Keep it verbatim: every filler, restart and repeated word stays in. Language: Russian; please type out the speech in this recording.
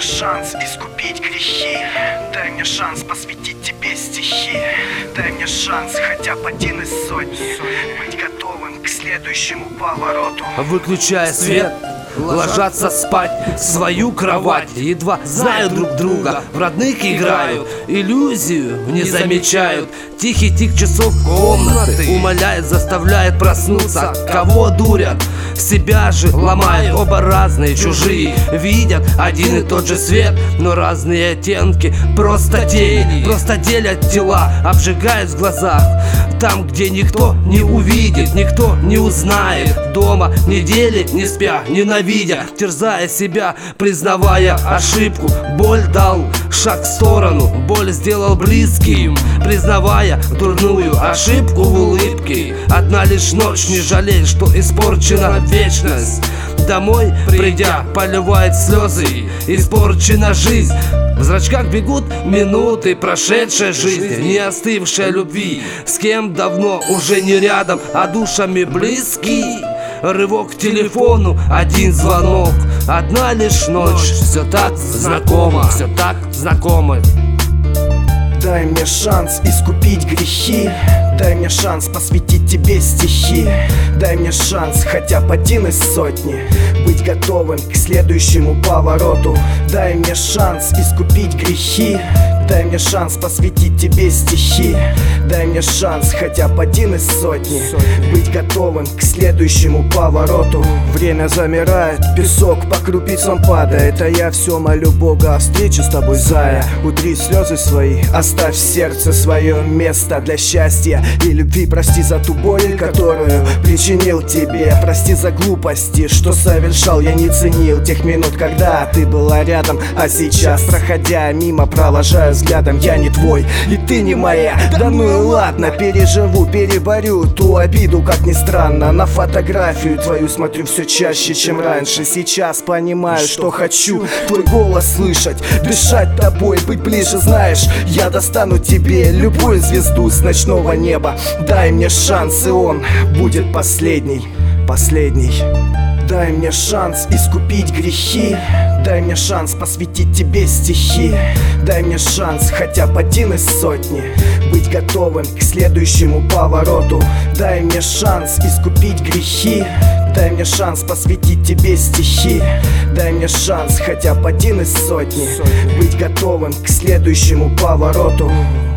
шанс искупить грехи, дай мне шанс посвятить тебе стихи, дай мне шанс хотя бы один из сотни быть готовым к следующему повороту. Выключая свет, ложатся спать в свою кровать, едва знают друг друга, в родных играют, иллюзию не замечают. Тихий тик часов комнаты умоляет, заставляет проснуться. Кого дурят, себя же ломают. Оба разные, чужие, видят один и тот же свет, но разные оттенки, просто тени, просто делят тела, обжигают в глазах. Там, где никто не увидит, никто не узнает. Дома недели не спя, ненавидя, терзая себя, признавая ошибку. Боль дал шаг в сторону, боль сделал близким, признавая дурную ошибку в улыбке. Одна лишь ночь, не жалей, что испорчена вечность. Домой придя, поливает слезы, испорчена жизнь. В зрачках бегут минуты прошедшей жизни, не остывшей любви, с кем давно уже не рядом, а душами близки. Рывок к телефону, один звонок, одна лишь ночь. Все так знакомо, все так знакомо. Дай мне шанс искупить грехи, дай мне шанс посвятить тебе стихи, дай мне шанс хотя бы один из сотни быть готовым к следующему повороту. Дай мне шанс искупить грехи, дай мне шанс посвятить тебе стихи, дай мне шанс хотя бы один из сотни быть готовым к следующему повороту. Время замирает, песок по крупицам падает, а я все молю Бога о встрече с тобой, зая. Утри слезы свои, оставь в сердце свое место для счастья и любви. Прости за ту боль, которую причинил тебе, прости за глупости, что совершал, я не ценил тех минут, когда ты была рядом. А сейчас, проходя мимо, провожаю взглядом, я не твой и ты не моя. Да ну и ладно, переживу, переборю ту обиду, как ни странно. На фотографию твою смотрю все чаще, чем раньше. Сейчас понимаю, что хочу твой голос слышать, дышать тобой, быть ближе. Знаешь, я достану тебе любую звезду с ночного неба. Дай мне шанс, и он будет последний, последний. Дай мне шанс искупить грехи, дай мне шанс посвятить тебе стихи, дай мне шанс хотя бы один из сотни быть готовым к следующему повороту. Дай мне шанс искупить грехи, дай мне шанс посвятить тебе стихи, дай мне шанс хотя бы один из сотни быть готовым к следующему повороту.